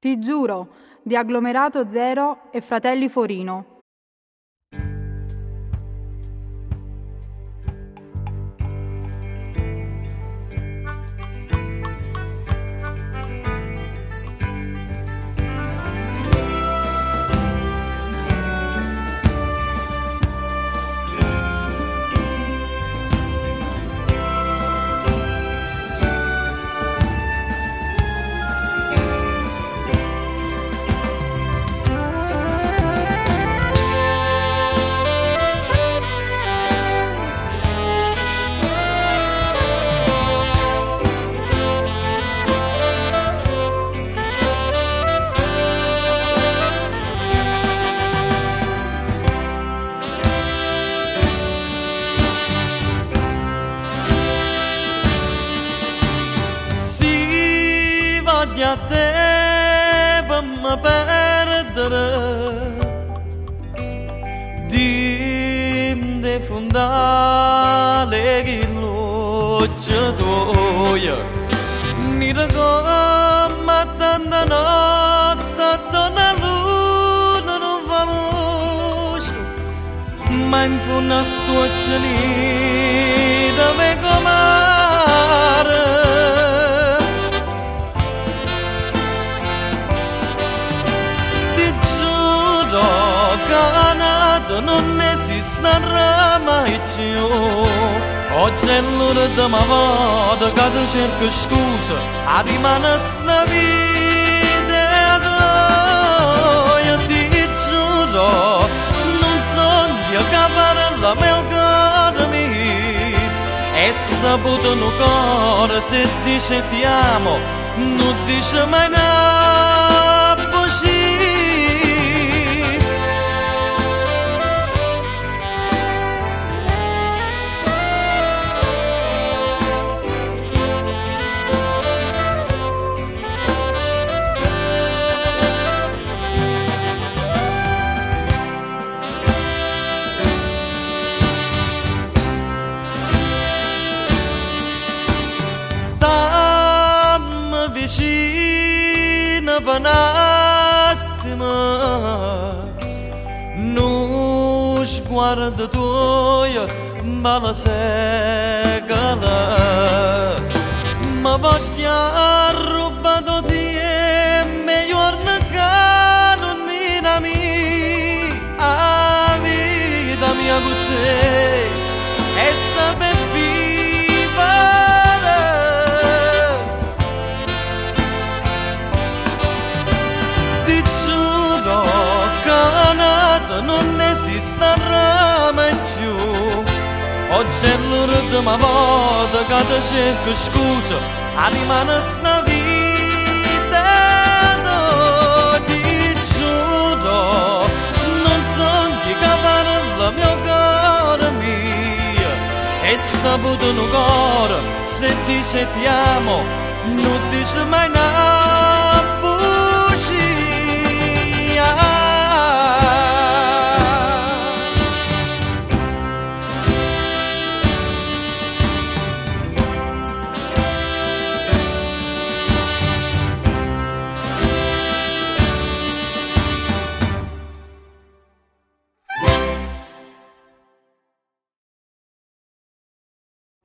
Ti giuro, di Agglomerato Zero e Fratelli Forino. A te per me perdere dim de fondale che luce toia mi racconta tanta notte donna luna non fa luce ma in fondo sto lì dove comare. Canada non esiste mai più. Oggi è l'ora di ma vada che ti cerco scusa a rimane sta vita io ti giuro non sogno che parla mio cuore mio e saputo un cuore se dice ti amo non dice mai una voce. Vicina per un attimo non sguardo tuo balla secala ma voglio rubato di meglio che non era mia vita mia con te e saper non esisterà mai più. Oggi è l'ora di ma volta che ti cerco scusa a rimane sta vita no, ti giuro non sogni che parla mio cuore mio e saputo un cuore se dice ti amo non dice mai nada.